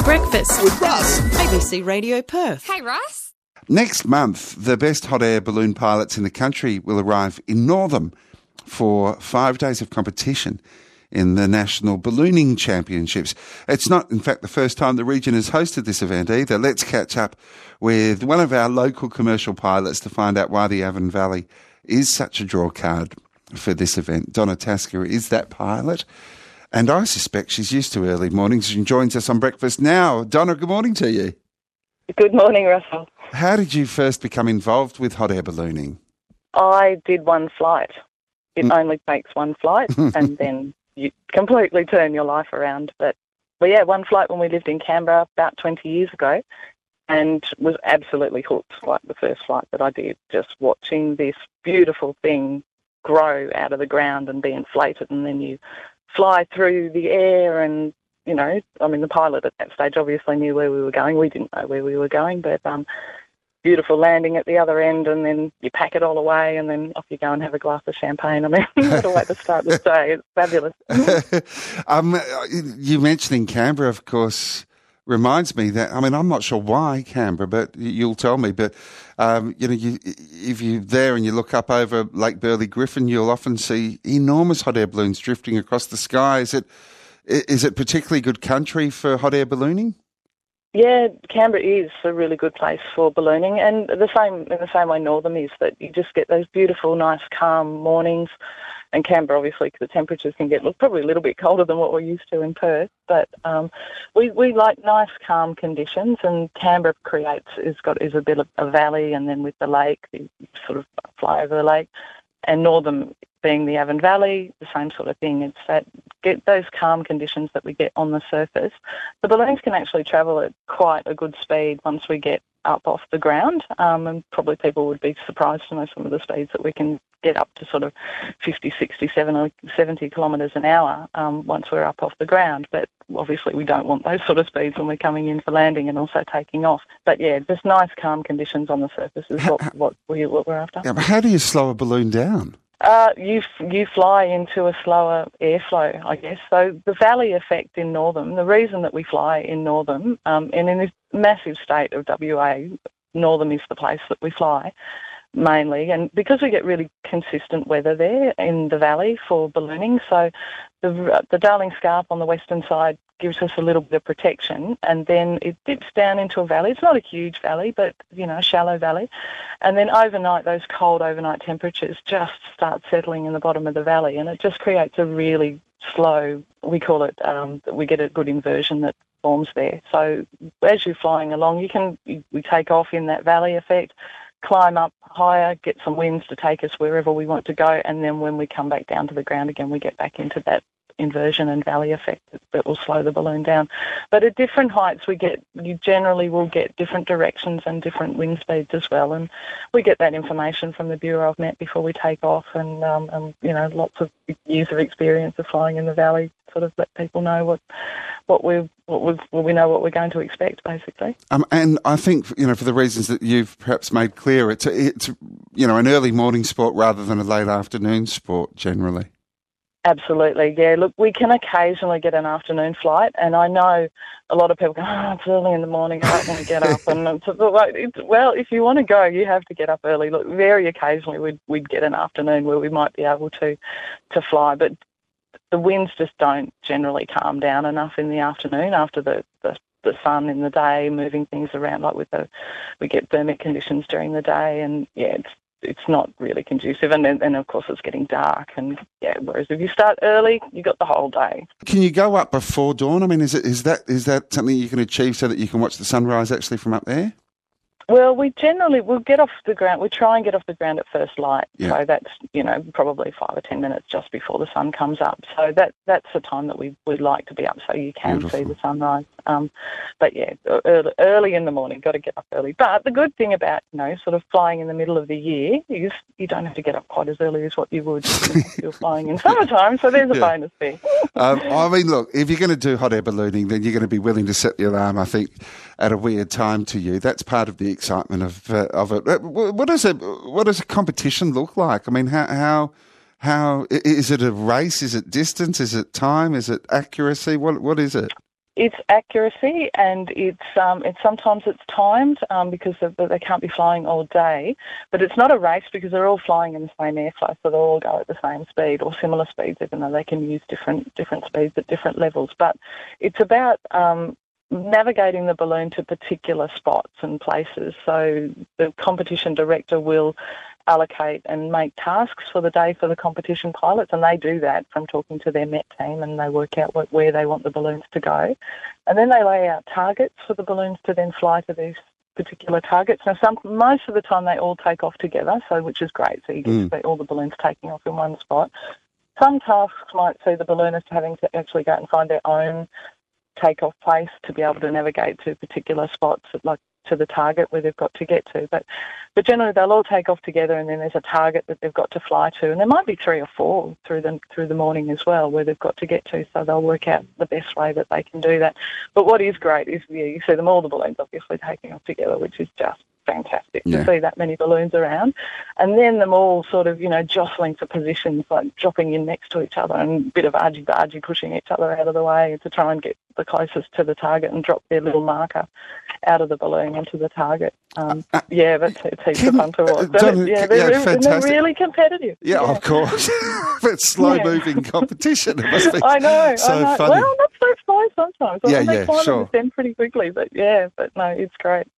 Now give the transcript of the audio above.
Breakfast with Russ. ABC Radio Perth. Hey, Russ. Next month, the best hot air balloon pilots in the country will arrive in Northam for 5 days of competition in the National Ballooning Championships. It's not, in fact, the first time the region has hosted this event either. Let's catch up with one of our local commercial pilots to find out why the Avon Valley is such a draw card for this event. Donna Tasker is that pilot, and I suspect she's used to early mornings and joins us on Breakfast now. Donna, good morning to you. Good morning, Russell. How did you first become involved with hot air ballooning? I did one flight. It only takes one flight, and then you completely turn your life around. But yeah, one flight when we lived in Canberra about 20 years ago, and was absolutely hooked, like the first flight that I did, just watching this beautiful thing grow out of the ground and be inflated, and then you fly through the air and, you know, I mean, the pilot at that stage obviously knew where we were going. We didn't know where we were going, but beautiful landing at the other end, and then you pack it all away, and then off you go and have a glass of champagne. I mean, what a way to start the day. It's fabulous. You mentioning Canberra, of course, reminds me that, I mean, I'm not sure why Canberra, but you'll tell me, but, if you're there and you look up over Lake Burley Griffin, you'll often see enormous hot air balloons drifting across the sky. Is it particularly good country for hot air ballooning? Yeah, Canberra is a really good place for ballooning, and in the same way Northam is, that you just get those beautiful, nice, calm mornings. And Canberra, obviously, the temperatures can get probably a little bit colder than what we're used to in Perth, but we like nice, calm conditions. And Canberra is a bit of a valley, and then with the lake, you sort of fly over the lake. And Northam, being the Avon Valley, the same sort of thing. It's that get those calm conditions that we get on the surface. The balloons can actually travel at quite a good speed once we get up off the ground, and probably people would be surprised to know some of the speeds that we can get up to sort of 50, 60, 70 kilometres an hour once we're up off the ground. But obviously we don't want those sort of speeds when we're coming in for landing and also taking off. But yeah, just nice calm conditions on the surface is what we're after. Yeah, but how do you slow a balloon down? You fly into a slower airflow, I guess. So the valley effect in Northam, the reason that we fly in Northam, and in this massive state of WA, Northam is the place that we fly mainly, and because we get really consistent weather there in the valley for ballooning, so the Darling Scarp on the western side gives us a little bit of protection, and then it dips down into a valley. It's not a huge valley, but, you know, a shallow valley. And then overnight, those cold overnight temperatures just start settling in the bottom of the valley, and it just creates a really slow, we call it, we get a good inversion that forms there. So as you're flying along, we take off in that valley effect, climb up higher, get some winds to take us wherever we want to go, and then when we come back down to the ground again, we get back into that inversion and valley effect that will slow the balloon down. But at different heights, you generally will get different directions and different wind speeds as well, and we get that information from the Bureau of Met before we take off, and you know, lots of years of experience of flying in the valley sort of let people know what we know what we're going to expect, basically. And I think, you know, for the reasons that you've perhaps made clear, it's you know, an early morning sport rather than a late afternoon sport generally. Absolutely, yeah. Look, we can occasionally get an afternoon flight, and I know a lot of people go, it's early in the morning, I don't want to get up. And well, if you want to go, you have to get up early. Look, very occasionally we'd get an afternoon where we might be able to fly, but the winds just don't generally calm down enough in the afternoon after the sun in the day, moving things around, like we get thermic conditions during the day, and yeah, it's not really conducive, and of course it's getting dark, and yeah, whereas if you start early, you got the whole day. Can you go up before dawn? I mean, is that something you can achieve so that you can watch the sunrise actually from up there? Well, we'll get off the ground. We try and get off the ground at first light. Yeah. So that's, you know, probably 5 or 10 minutes just before the sun comes up. So that's the time that we'd like to be up so you can Beautiful. See the sunrise. But yeah, early in the morning, got to get up early. But the good thing about, you know, sort of flying in the middle of the year is you don't have to get up quite as early as what you would if you're flying in summertime. So there's a bonus there. I mean, look, if you're going to do hot air ballooning, then you're going to be willing to set the alarm, I think, at a weird time to you. That's part of the excitement of it. What does a competition look like? I mean, how is it a race? Is it distance? Is it time? Is it accuracy? What is it? It's accuracy, and it's sometimes it's timed because they can't be flying all day. But it's not a race because they're all flying in the same airflow, so they'll all go at the same speed or similar speeds, even though they can use different speeds at different levels. But it's about navigating the balloon to particular spots and places. So the competition director will allocate and make tasks for the day for the competition pilots, and they do that from talking to their Met team, and they work out where they want the balloons to go. And then they lay out targets for the balloons to then fly to these particular targets. Now, most of the time they all take off together, which is great, so you get to see all the balloons taking off in one spot. Some tasks might see the balloonists having to actually go out and find their own take-off place to be able to navigate to particular spots, like to the target where they've got to get to. But generally they'll all take off together, and then there's a target that they've got to fly to. And there might be 3 or 4 through the morning as well where they've got to get to, so they'll work out the best way that they can do that. But what is great is you see them all, the balloons obviously taking off together, which is just fantastic to see that many balloons around, and then them all sort of, jostling for positions, like dropping in next to each other and a bit of argy-bargy pushing each other out of the way to try and get the closest to the target and drop their little marker out of the balloon onto the target. It's heaps of fun to watch. They're really competitive. Yeah, of course. It's slow-moving competition. It must be I know. funny. Well, not so slow sometimes. They climb sure. and descend pretty quickly, but no, it's great.